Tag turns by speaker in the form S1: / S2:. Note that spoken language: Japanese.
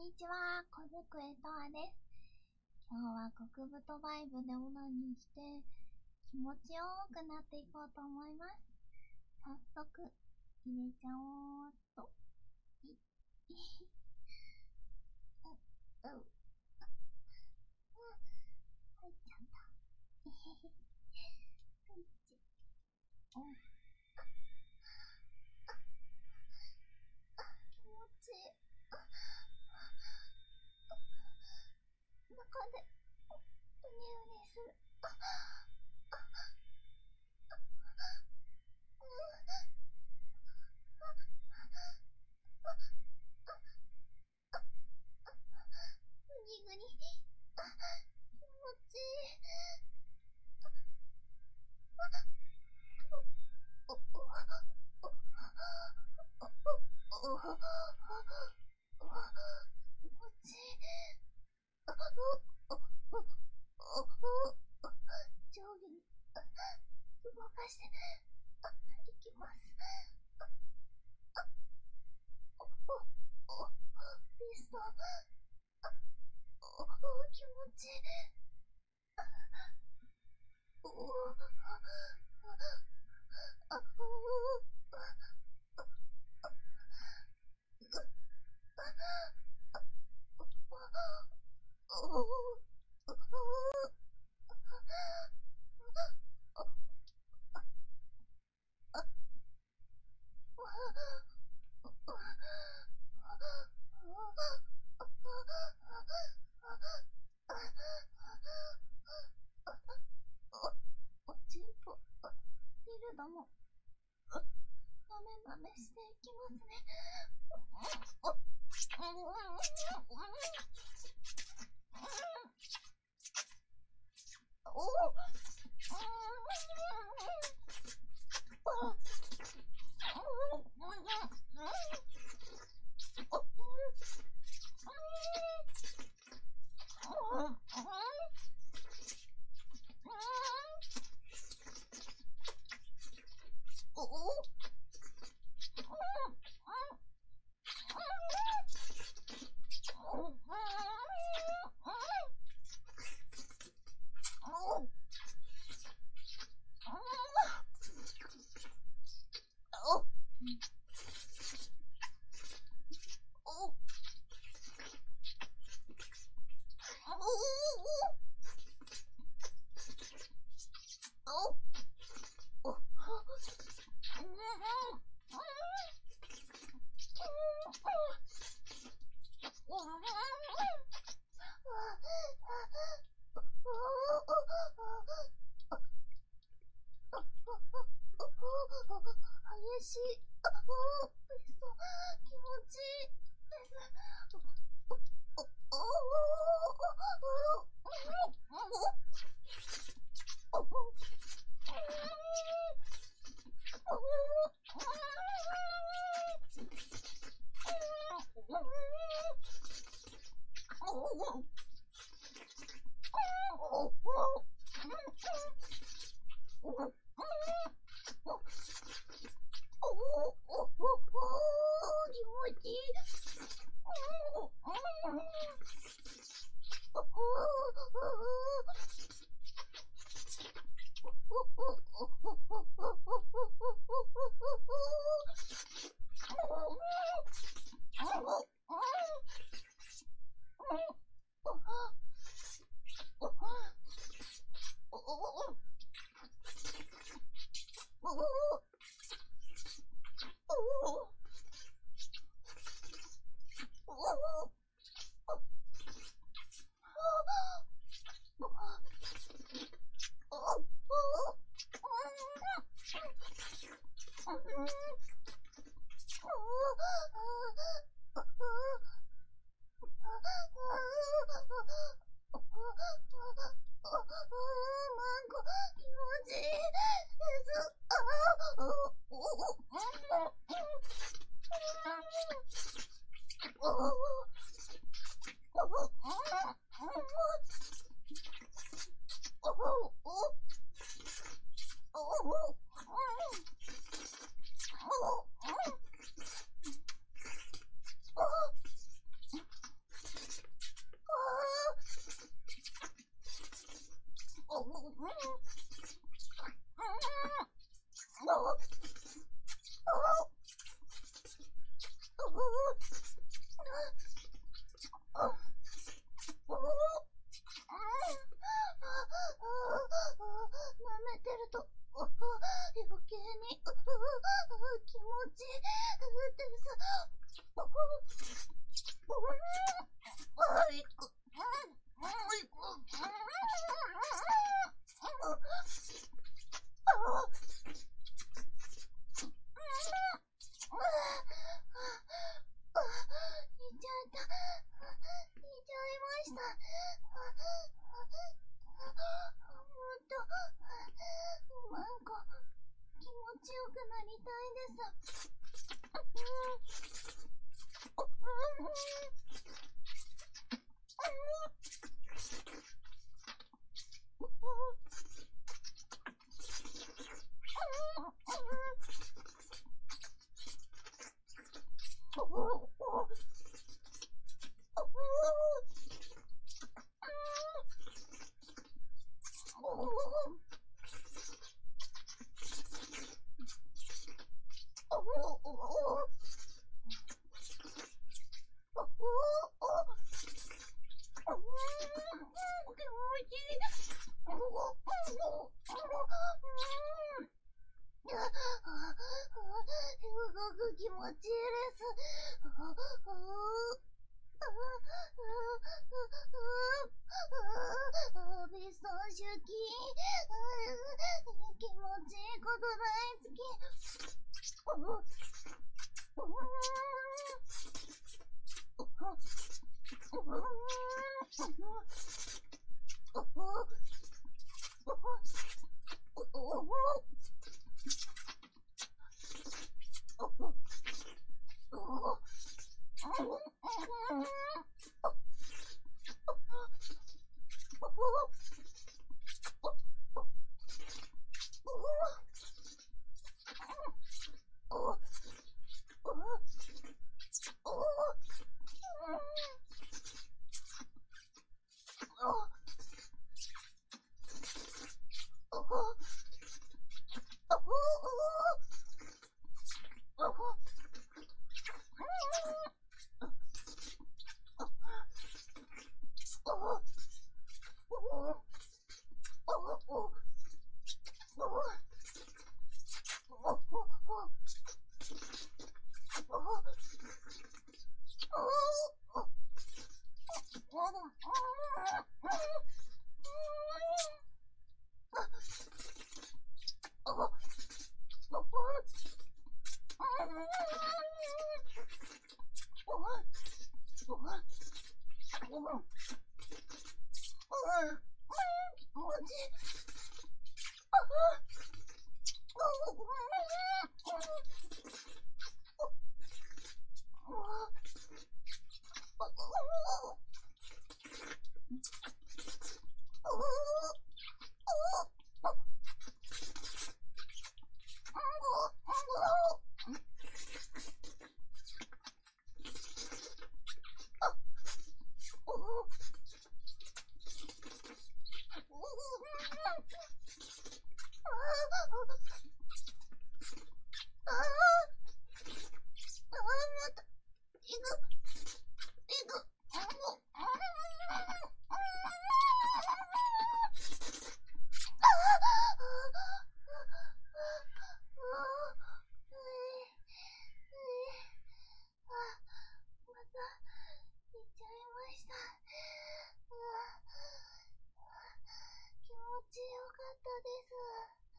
S1: にちは、小机とわです。今日は極太バイブでオナニーして気持ちよくなっていこうと思います。早速入れちゃおうっと。入っちゃった。スイッチオン。気持ちいい。中でうにうにする。ぐにぐに。気持ちいい。気持ちいい。上下に動かしていきます。ピストン。気持ちいい。おちんぽディルドもなめなめしていきますね。激しい。気持ちいいです。 いちゃいました。もっと、なんか、気持ちよくなりたいです。すごく気持ちいいです。ビストン周期。気持ちいいこと大好き。気持ち。